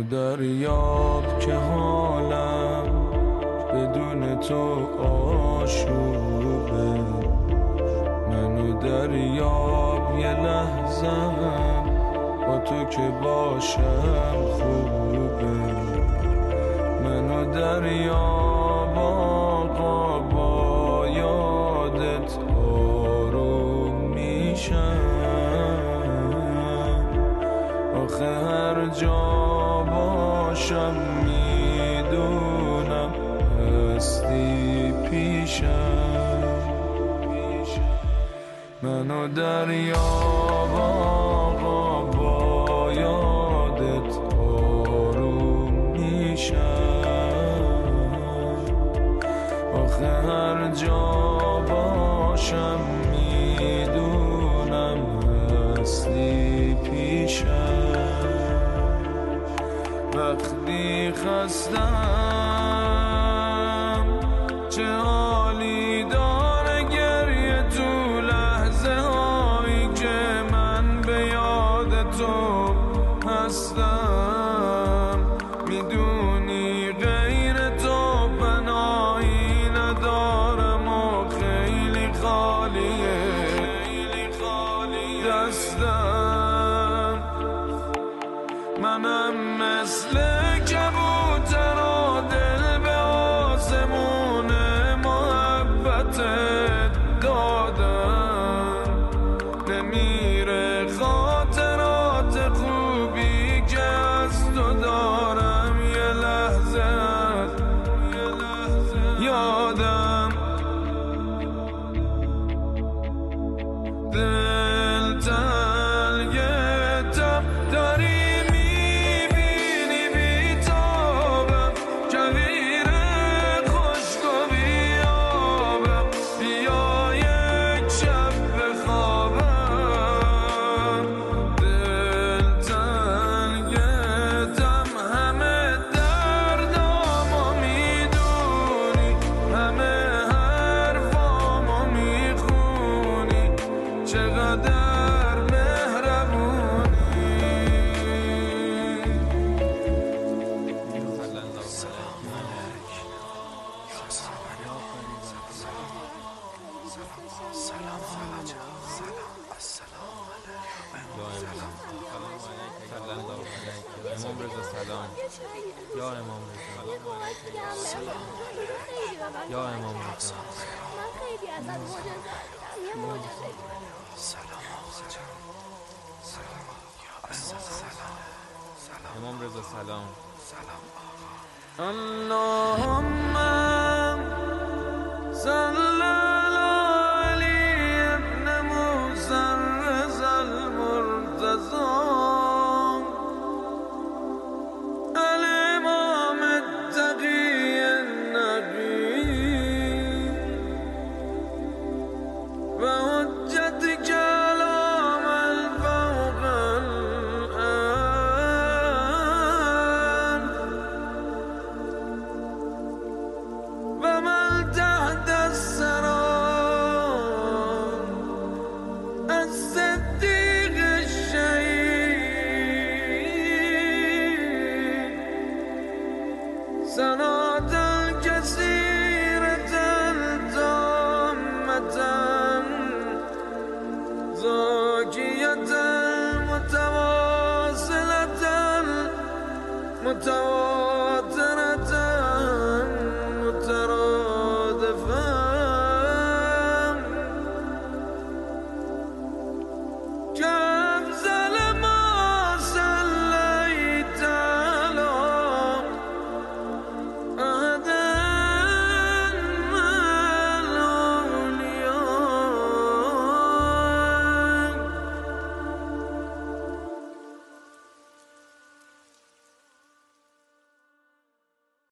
دریاب که حالم بدون تو آشوبه، منو دریاب یه لحظم با تو که باشم خوبه، منو دریاب آقا با یادت آروم میشم، آخه هر جا باشم میدونم هستی پیشم، منو دریاب آقا با یادت آروم میشم، آخه هر جا باشم میدونم هستی پیشم، وقتی خستم چه حالی داره گریه تو لحظه هایی که من به یاد تو هستم، میدونی غیر تو پناهی ندارم و خیلی خالیه دستم، منم مثل کبوتر و دل به آسمون محبتت دادم، نمیره خاطرات خوبی که از تو دارم یه لحظه یادم، دل تنگتم داری میبینی بیتابم، کویر خشک و بیابم، بیا یک شب بخوابم، دل تنگتم همه دردامو میدونی، همه حرفامو میخونی، چقدر مهربونی، امام رضا سلام، یا امام رضا، یا امام رضا، من خیلی ازت معجزه دیدم، یه معجزه امام رضا سلام، اللهم صل علی ابن موسی الرضا المرتضی الامام التقی النقی و حجت کلام الفوق الان و من تحت الثرى الصدیق الشهید